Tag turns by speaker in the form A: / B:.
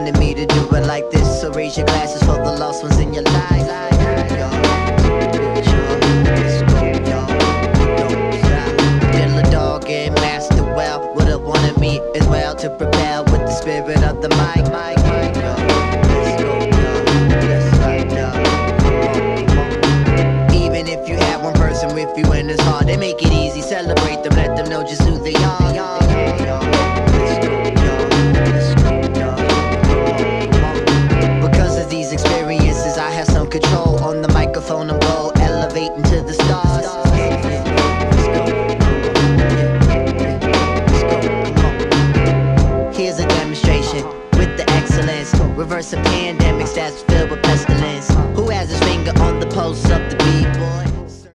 A: wanted me to do it like this. So raise your glasses for the lost ones in your life. Dog and Master Well would've wanted me as well to propel with the spirit of the mic. Even if you have one person with you and it's hard, they make it easy. Celebrate them, let them know just who they are. Because of these experiences, I have some control on the microphone. I'm go elevating to the stars. Here's a demonstration with the excellence. Reversing pandemics, that's